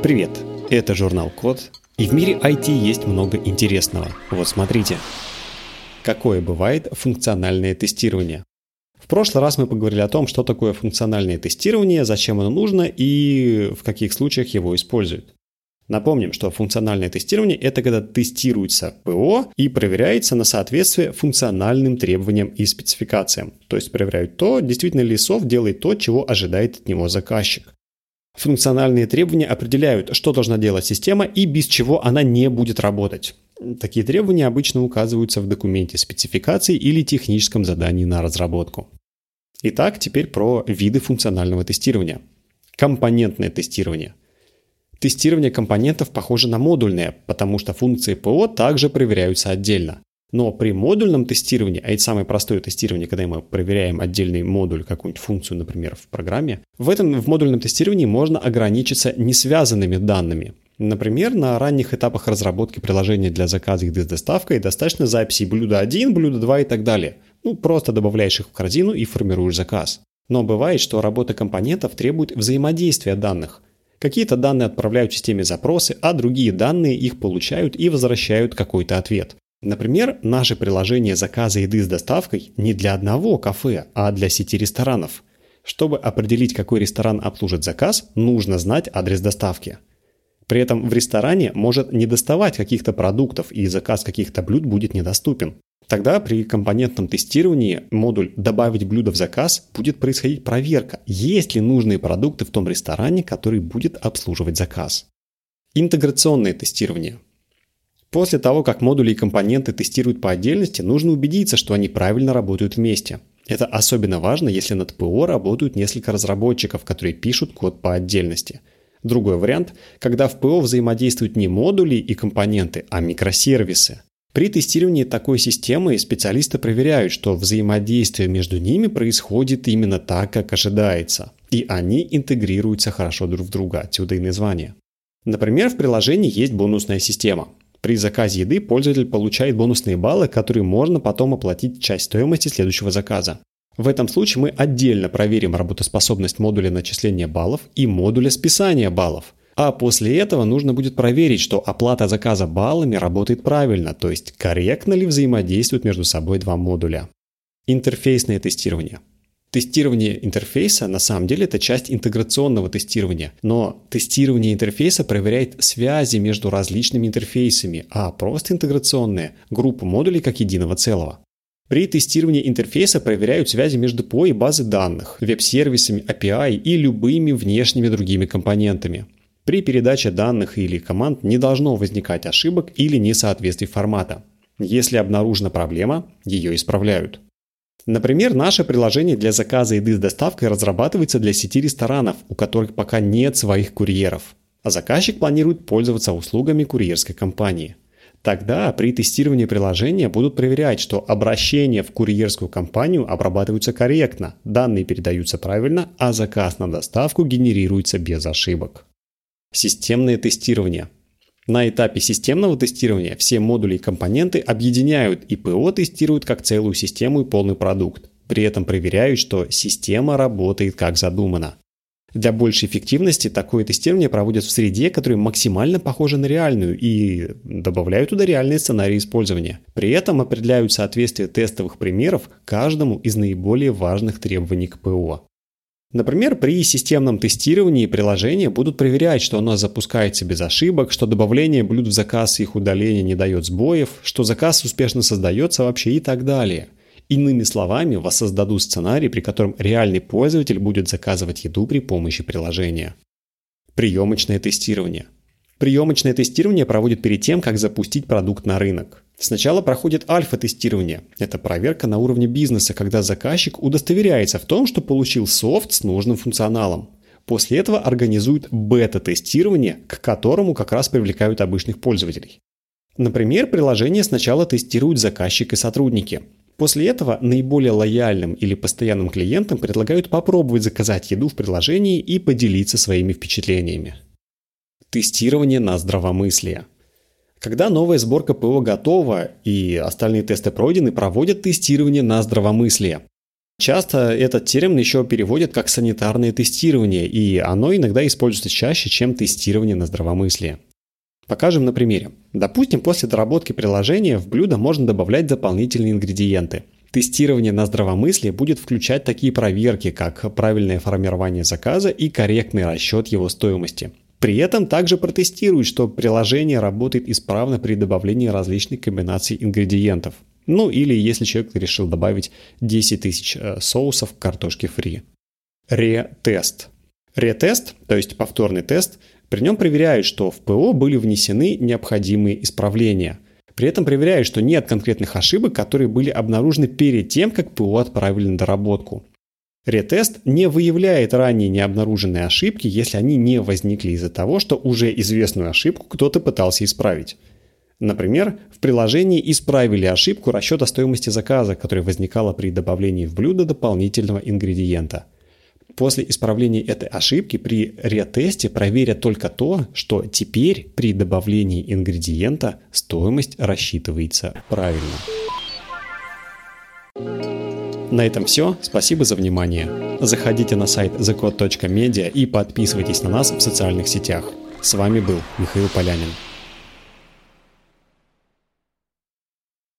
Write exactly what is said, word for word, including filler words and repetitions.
Привет, это журнал Код, и в мире ай ти есть много интересного. Вот смотрите. Какое бывает функциональное тестирование? В прошлый раз мы поговорили о том, что такое функциональное тестирование, зачем оно нужно и в каких случаях его используют. Напомним, что функциональное тестирование – это когда тестируется ПО и проверяется на соответствие функциональным требованиям и спецификациям. То есть проверяют то, действительно ли софт делает то, чего ожидает от него заказчик. Функциональные требования определяют, что должна делать система и без чего она не будет работать. Такие требования обычно указываются в документе спецификации или техническом задании на разработку. Итак, теперь про виды функционального тестирования. Компонентное тестирование. Тестирование компонентов похоже на модульное, потому что функции ПО также проверяются отдельно. Но при модульном тестировании, а это самое простое тестирование, когда мы проверяем отдельный модуль, какую-нибудь функцию, например, в программе, в этом в модульном тестировании можно ограничиться несвязанными данными. Например, на ранних этапах разработки приложения для заказа еды с доставкой достаточно записи блюда один, блюда два и так далее. Ну, просто добавляешь их в корзину и формируешь заказ. Но бывает, что работа компонентов требует взаимодействия данных. Какие-то данные отправляют системе запросы, а другие данные их получают и возвращают какой-то ответ. Например, наше приложение заказа еды с доставкой не для одного кафе, а для сети ресторанов. Чтобы определить, какой ресторан обслужит заказ, нужно знать адрес доставки. При этом в ресторане может недоставать каких-то продуктов, и заказ каких-то блюд будет недоступен. Тогда при компонентном тестировании модуль «Добавить блюдо в заказ» будет происходить проверка, есть ли нужные продукты в том ресторане, который будет обслуживать заказ. Интеграционное тестирование. После того, как модули и компоненты тестируют по отдельности, нужно убедиться, что они правильно работают вместе. Это особенно важно, если над ПО работают несколько разработчиков, которые пишут код по отдельности. Другой вариант, когда в ПО взаимодействуют не модули и компоненты, а микросервисы. При тестировании такой системы специалисты проверяют, что взаимодействие между ними происходит именно так, как ожидается, и они интегрируются хорошо друг в друга, отсюда и название. Например, в приложении есть бонусная система. При заказе еды пользователь получает бонусные баллы, которые можно потом оплатить часть стоимости следующего заказа. В этом случае мы отдельно проверим работоспособность модуля начисления баллов и модуля списания баллов. А после этого нужно будет проверить, что оплата заказа баллами работает правильно, то есть корректно ли взаимодействуют между собой два модуля. Интерфейсное тестирование. Тестирование интерфейса на самом деле это часть интеграционного тестирования, но тестирование интерфейса проверяет связи между различными интерфейсами, а просто интеграционное – группу модулей как единого целого. При тестировании интерфейса проверяют связи между ПО и базой данных, веб-сервисами, эй пи ай и любыми внешними другими компонентами. При передаче данных или команд не должно возникать ошибок или несоответствий формата. Если обнаружена проблема, ее исправляют. Например, наше приложение для заказа еды с доставкой разрабатывается для сети ресторанов, у которых пока нет своих курьеров, а заказчик планирует пользоваться услугами курьерской компании. Тогда при тестировании приложения будут проверять, что обращения в курьерскую компанию обрабатываются корректно, данные передаются правильно, а заказ на доставку генерируется без ошибок. Системное тестирование. На этапе системного тестирования все модули и компоненты объединяют и ПО тестируют как целую систему и полный продукт. При этом проверяют, что система работает как задумано. Для большей эффективности такое тестирование проводят в среде, которая максимально похожа на реальную, и добавляют туда реальные сценарии использования. При этом определяют соответствие тестовых примеров каждому из наиболее важных требований к ПО. Например, при системном тестировании приложения будут проверять, что оно запускается без ошибок, что добавление блюд в заказ и их удаление не дает сбоев, что заказ успешно создается вообще и так далее. Иными словами, воссоздадут сценарий, при котором реальный пользователь будет заказывать еду при помощи приложения. Приемочное тестирование. Приемочное тестирование проводят перед тем, как запустить продукт на рынок. Сначала проходит альфа-тестирование. Это проверка на уровне бизнеса, когда заказчик удостоверяется в том, что получил софт с нужным функционалом. После этого организуют бета-тестирование, к которому как раз привлекают обычных пользователей. Например, приложение сначала тестируют заказчик и сотрудники. После этого наиболее лояльным или постоянным клиентам предлагают попробовать заказать еду в приложении и поделиться своими впечатлениями. Тестирование на здравомыслие. Когда новая сборка ПО готова и остальные тесты пройдены, проводят тестирование на здравомыслие. Часто этот термин еще переводят как санитарное тестирование, и оно иногда используется чаще, чем тестирование на здравомыслие. Покажем на примере. Допустим, после доработки приложения в блюдо можно добавлять дополнительные ингредиенты. Тестирование на здравомыслие будет включать такие проверки, как правильное формирование заказа и корректный расчет его стоимости. При этом также протестируют, что приложение работает исправно при добавлении различных комбинаций ингредиентов. Ну или если человек решил добавить десять тысяч соусов к картошке фри. Ретест. Ретест, то есть повторный тест, при нем проверяют, что в ПО были внесены необходимые исправления. При этом проверяют, что нет конкретных ошибок, которые были обнаружены перед тем, как ПО отправили на доработку. Ретест не выявляет ранее необнаруженные ошибки, если они не возникли из-за того, что уже известную ошибку кто-то пытался исправить. Например, в приложении исправили ошибку расчета стоимости заказа, которая возникала при добавлении в блюдо дополнительного ингредиента. После исправления этой ошибки при ретесте проверят только то, что теперь при добавлении ингредиента стоимость рассчитывается правильно. На этом все. Спасибо за внимание. Заходите на сайт the code точка media и подписывайтесь на нас в социальных сетях. С вами был Михаил Полянин.